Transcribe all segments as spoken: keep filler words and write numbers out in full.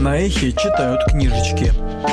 На эхе читают книжечки.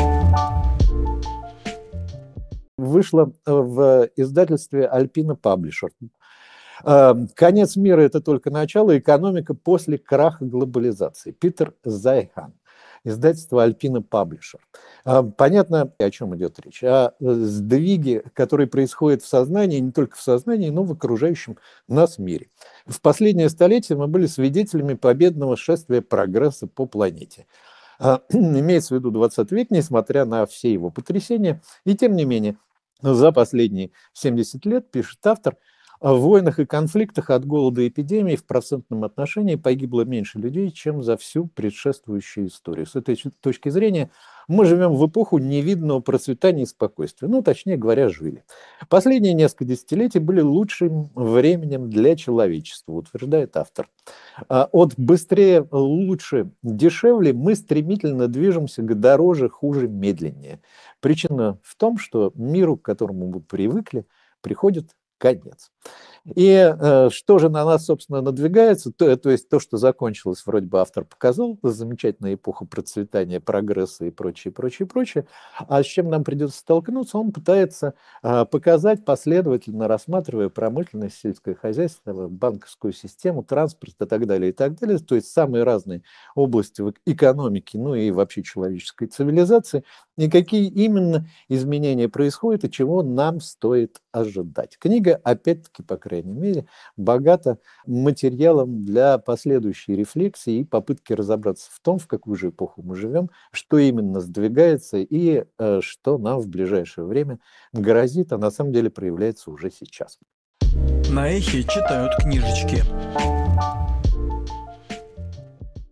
Вышло в издательстве Alpina Publisher. «Конец мира – это только начало. Экономика после краха глобализации». Питер Зайхан. Издательство Alpina Publisher. Понятно, о чем идет речь. О сдвиге, который происходит в сознании, не только в сознании, но и в окружающем нас мире. В последнее столетие мы были свидетелями победного шествия прогресса по планете. Имеется в виду двадцатый век, несмотря на все его потрясения. И тем не менее, за последние семьдесят лет, пишет автор, в войнах и конфликтах от голода и эпидемии в процентном отношении погибло меньше людей, чем за всю предшествующую историю. С этой точки зрения мы живем в эпоху невиданного процветания и спокойствия. Ну, точнее говоря, жили. Последние несколько десятилетий были лучшим временем для человечества, утверждает автор. От быстрее, лучше, дешевле мы стремительно движемся к дороже, хуже, медленнее. Причина в том, что миру, к которому мы привыкли, приходит конец. И э, что же на нас, собственно, надвигается, то, то есть то, что закончилось, вроде бы автор показал, замечательная эпоха процветания, прогресса и прочее, прочее, прочее, а с чем нам придется столкнуться, он пытается э, показать, последовательно рассматривая промышленность, сельское хозяйство, банковскую систему, транспорт и так далее, и так далее, то есть самые разные области экономики, ну и вообще человеческой цивилизации, и какие именно изменения происходят и чего нам стоит ожидать. Книга, опять-таки, по крайней мере, богата материалом для последующей рефлексии и попытки разобраться в том, в какую же эпоху мы живем, что именно сдвигается и э, что нам в ближайшее время грозит, а на самом деле проявляется уже сейчас. На эхе читают книжечки.